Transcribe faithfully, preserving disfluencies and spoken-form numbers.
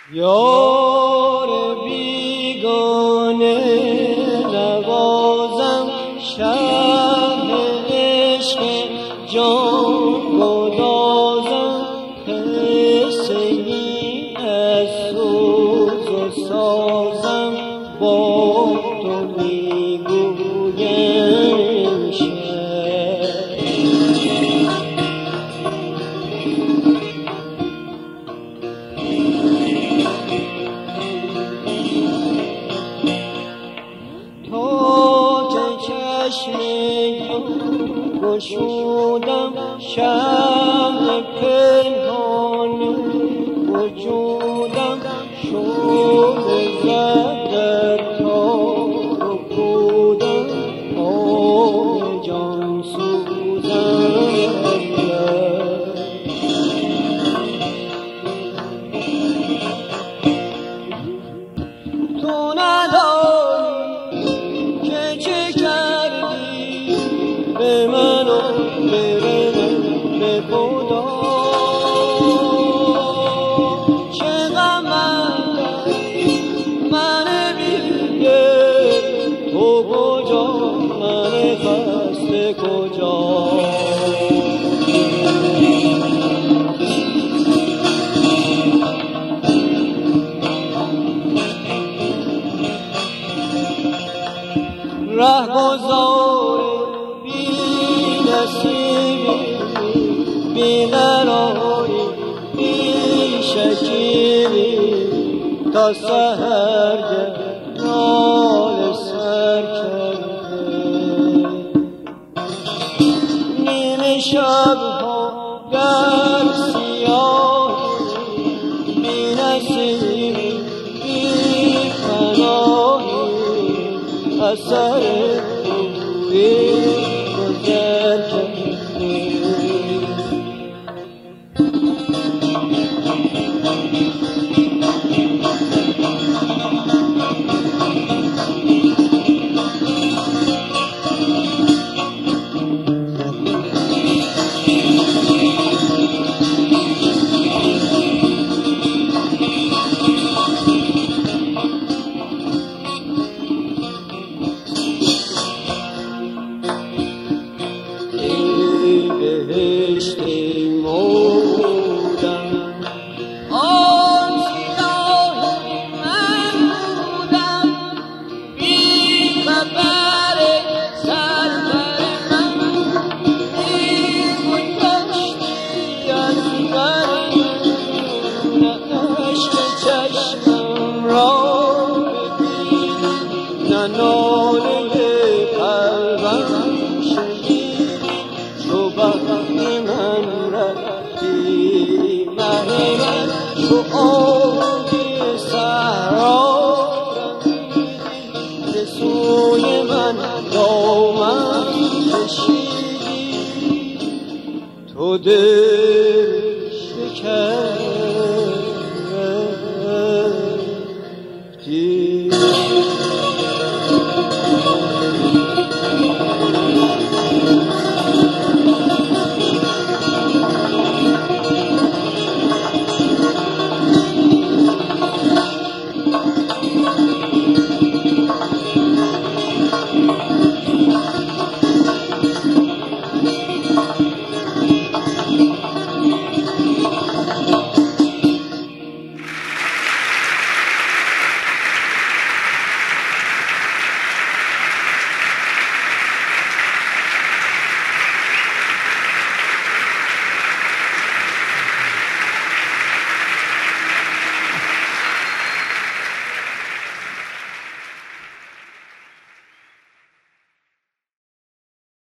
یار بیگانه نوازم شهر عشق جان گدازم قصه ای از سوز و سازم با تو میگویم شعر. چشم گشودم شمع پنهان وجودم شد زد در تاب و بودم آب جان سوزم. تو نداری که چه کردی به من و به من به خدا، چه غمت من بیگه تو کجا من خسته کجا. رهگذار بی نصیبی بی قراری بی شکیبی تا سحرگه ناله سر کرده. نیمه شبها گر سیاهی بی نصیبی بی پناهی اثر